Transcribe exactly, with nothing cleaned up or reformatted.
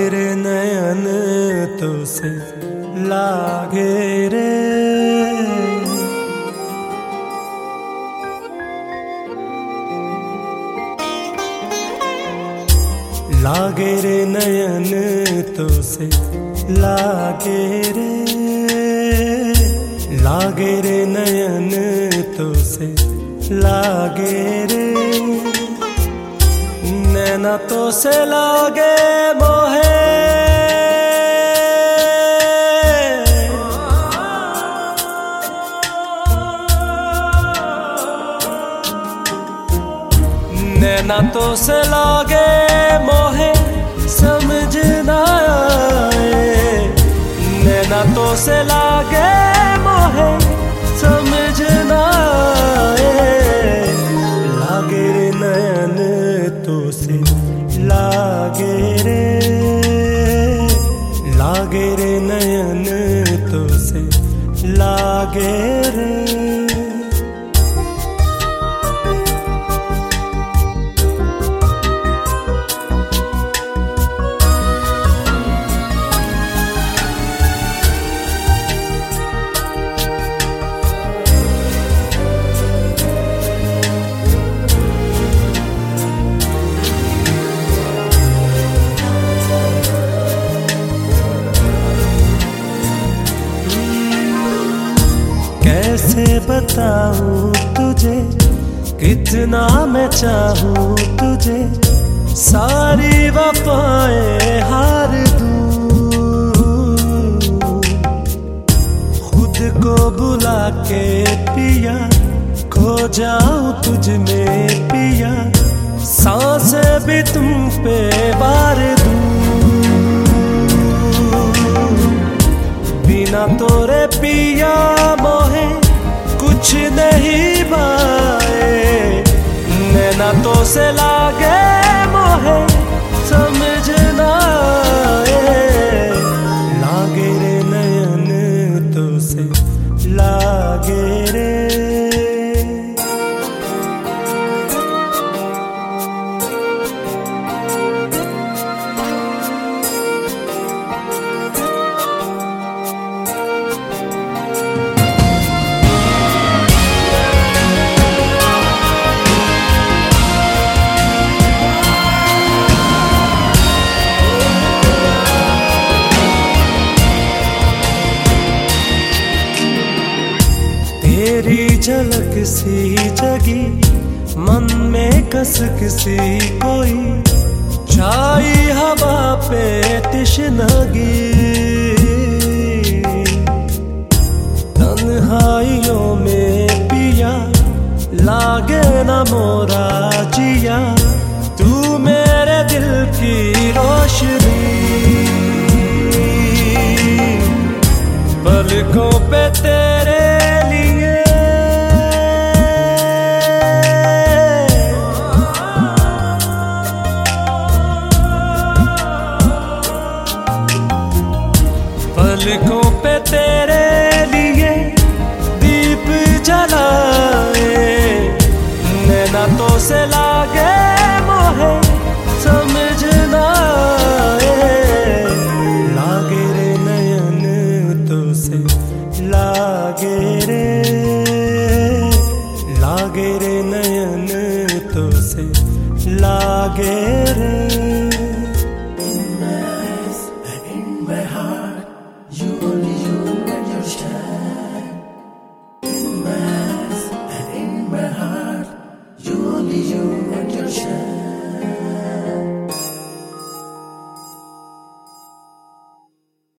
रे नयन तो से लागे रे, लागे रे नयन तो से लागे रे, लागे रे नयन तो से लागे रे, नैना तो से लागे मोहे, नैना तो से लागे मोहे समझ ना आए, नैना तो से लागे मोहे समझ ना आए, लागे रे नयन तो से लागे रे, लागे रे नयन तो से लागे रे। कैसे बताऊं तुझे कितना मैं चाहूं तुझे, सारी वफाएं हार दूं, खुद को बुला के पिया खो जाऊं तुझ में पिया, सांसें भी तुम पे वार दूं, बिना तोरे पिया मोहे कुछ नहीं पाए, नैना तो से लागे मोहे समझ ना आए, लागे रे नयन तो से लागे रे। तेरी झलक सी जगी मन में कसक सी कोई, छाई हवा पे तिश्नगी, तन्हाइयों में पिया लागे न मोरा जिया, तू मेरे दिल की रोशनी, पलकों पे तेरे पलकों पे तेरे लिए दीप जलाए, नैना तो से लागे मोहे समझ ना आए, लागे रे नयन तो से लागे रे, लागे रे नयन तो से लागे रे।